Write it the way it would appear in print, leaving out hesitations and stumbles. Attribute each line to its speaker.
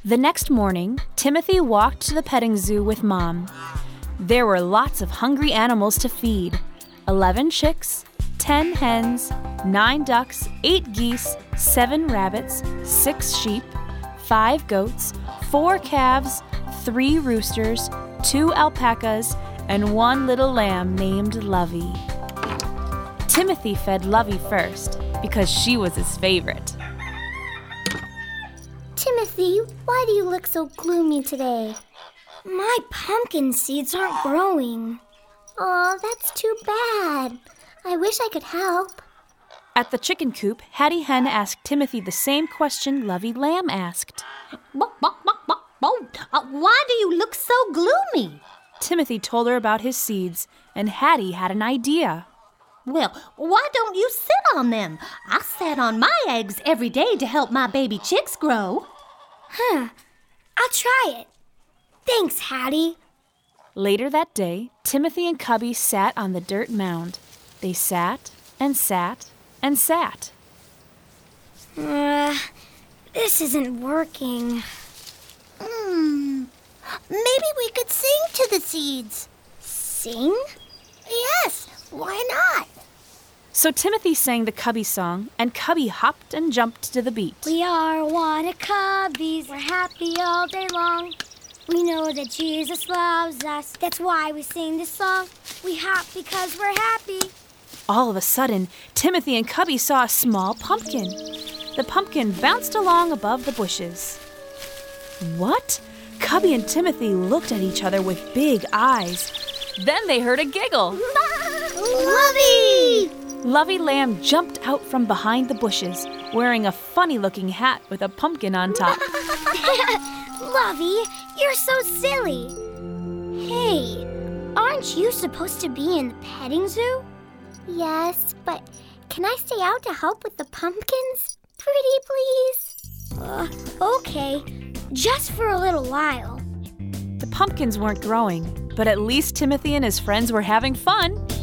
Speaker 1: The next morning, Timothy walked to the petting zoo with Mom. There were lots of hungry animals to feed. 11 chicks, 10 hens, 9 ducks, 8 geese, 7 rabbits, 6 sheep, 5 goats, 4 calves, 3 roosters, 2 alpacas, and 1 little lamb named Lovey. Timothy fed Lovey first because she was his favorite.
Speaker 2: Timothy, why do you look so gloomy today?
Speaker 3: My pumpkin seeds aren't growing.
Speaker 2: Oh, that's too bad. I wish I could help.
Speaker 1: At the chicken coop, Hattie Hen asked Timothy the same question Lovey Lamb asked.
Speaker 4: Why do you look so gloomy?
Speaker 1: Timothy told her about his seeds, and Hattie had an idea.
Speaker 4: Well, why don't you sit on them? I sat on my eggs every day to help my baby chicks grow.
Speaker 3: I'll try it. Thanks, Hattie.
Speaker 1: Later that day, Timothy and Cubby sat on the dirt mound. They sat and sat and sat.
Speaker 3: This isn't working.
Speaker 2: Maybe we could sing to the seeds.
Speaker 3: Sing?
Speaker 2: Yes, why not?
Speaker 1: So Timothy sang the Cubby song, and Cubby hopped and jumped to the beat.
Speaker 3: We are one of Cubbies. We're happy all day long. We know that Jesus loves us. That's why we sing this song. We hop because we're happy.
Speaker 1: All of a sudden, Timothy and Cubby saw a small pumpkin. The pumpkin bounced along above the bushes. What? Cubby and Timothy looked at each other with big eyes. Then they heard a giggle.
Speaker 2: Lovey!
Speaker 1: Lovey Lamb jumped out from behind the bushes, wearing a funny-looking hat with a pumpkin on top.
Speaker 3: Lovey, you're so silly. Hey, aren't you supposed to be in the petting zoo?
Speaker 2: Yes, but can I stay out to help with the pumpkins? Pretty please?
Speaker 3: Okay, just for a little while.
Speaker 1: The pumpkins weren't growing, but at least Timothy and his friends were having fun.